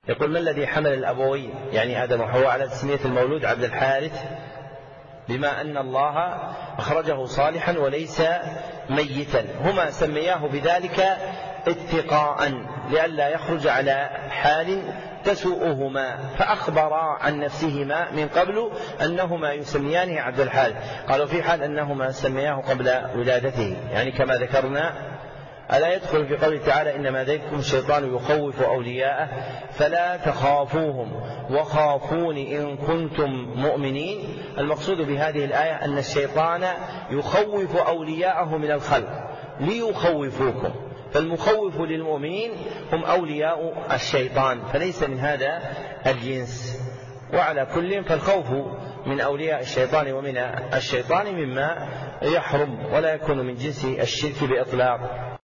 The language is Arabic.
يقول: ما الذي حمل الأبوين يعني آدم وحواء على تسمية المولود عبد الحارث بما أن الله أخرجه صالحا وليس ميتا؟ هما سمياه بذلك اتقاء لئلا يخرج على حال تسوءهما، فأخبرا عن نفسهما من قبل أنهما يسميانه عبد الحارث. قالوا في حال أنهما سمياه قبل ولادته، يعني كما ذكرنا. ألا يدخل في قوله تعالى: إنما ذلكم الشيطان يخوف أولياءه فلا تخافوهم وخافون إن كنتم مؤمنين. المقصود بهذه الآية أن الشيطان يخوف أولياءه من الخلق ليخوفوكم، فالمخوف للمؤمنين هم أولياء الشيطان، فليس من هذا الجنس. وعلى كل فالخوف من أولياء الشيطان ومن الشيطان مما يحرم ولا يكون من جنس الشرك بإطلاق.